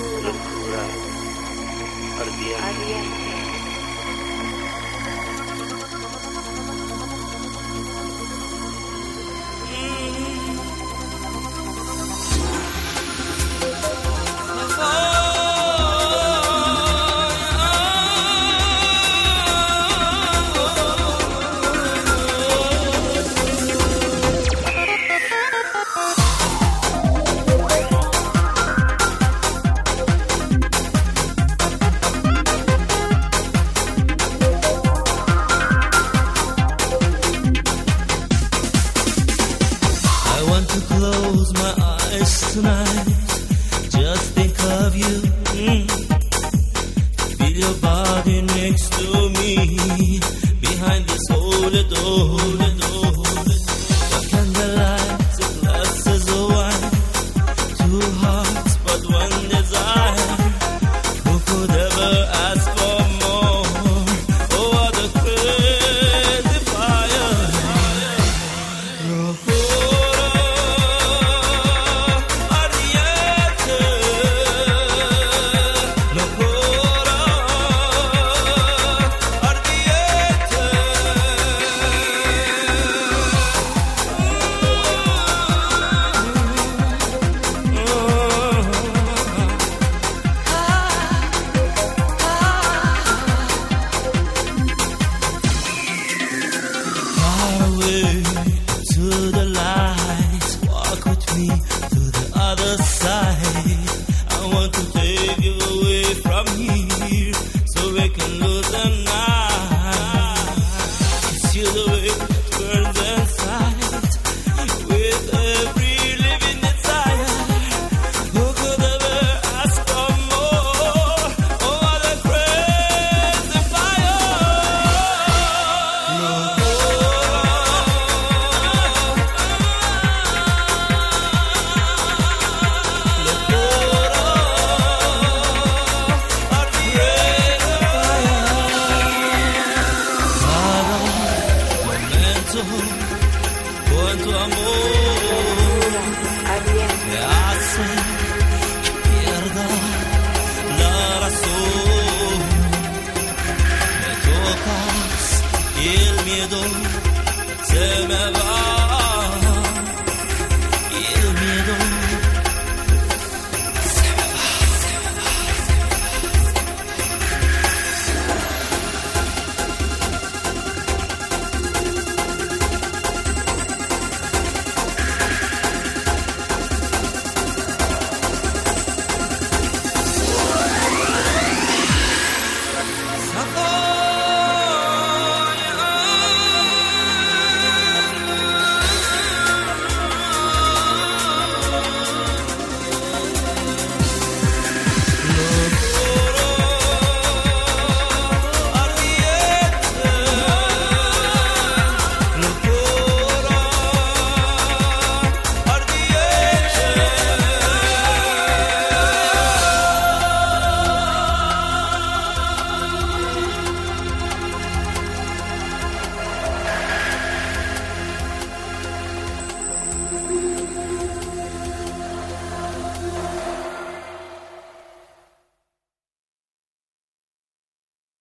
locura ardiente. Close my eyes tonight, just think of you. Feel your body next to me, behind this holy door. The candlelight, the glasses of wine, two hearts but one desire. Who could ever ask for more? Oh, what a crazy fire! I want to take you away from here so we can lose the night.